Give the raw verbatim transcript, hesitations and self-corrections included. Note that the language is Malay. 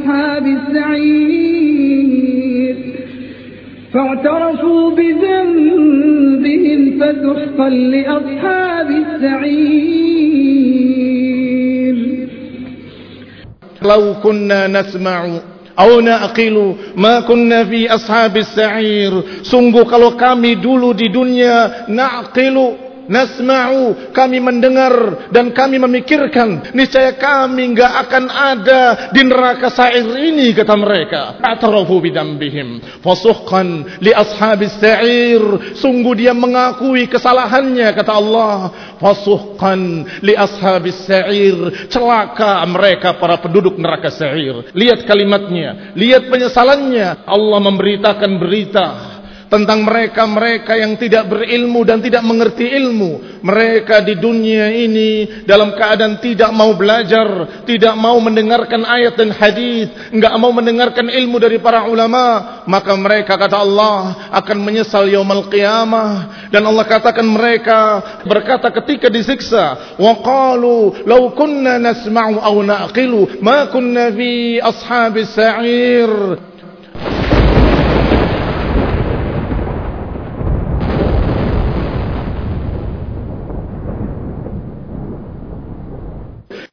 أصحاب السعير فاعترفوا بذنبهم فسحقا لأصحاب السعير لو كنا نسمع أو نعقل ما كنا في أصحاب السعير. Sungguh kalau kami dulu di dunia na'qilu, nasma'u, kami mendengar dan kami memikirkan, niscaya kami enggak akan ada di neraka sa'ir ini, kata mereka. Atarafu bidambihim fasuhqan li ashabis sa'ir. Sungguh dia mengakui kesalahannya, kata Allah. Fasuhqan li ashabis sa'ir. Celaka mereka para penduduk neraka sa'ir. Lihat kalimatnya, lihat penyesalannya. Allah memberitakan berita tentang mereka-mereka yang tidak berilmu dan tidak mengerti ilmu. Mereka di dunia ini dalam keadaan tidak mau belajar, tidak mau mendengarkan ayat dan hadis, enggak mau mendengarkan ilmu dari para ulama. Maka mereka, kata Allah, akan menyesal yaumul qiyamah. Dan Allah katakan mereka berkata ketika disiksa, wa qalu law kunna nasma'u aw na'qilu ma kunna fi ashabis sa'ir.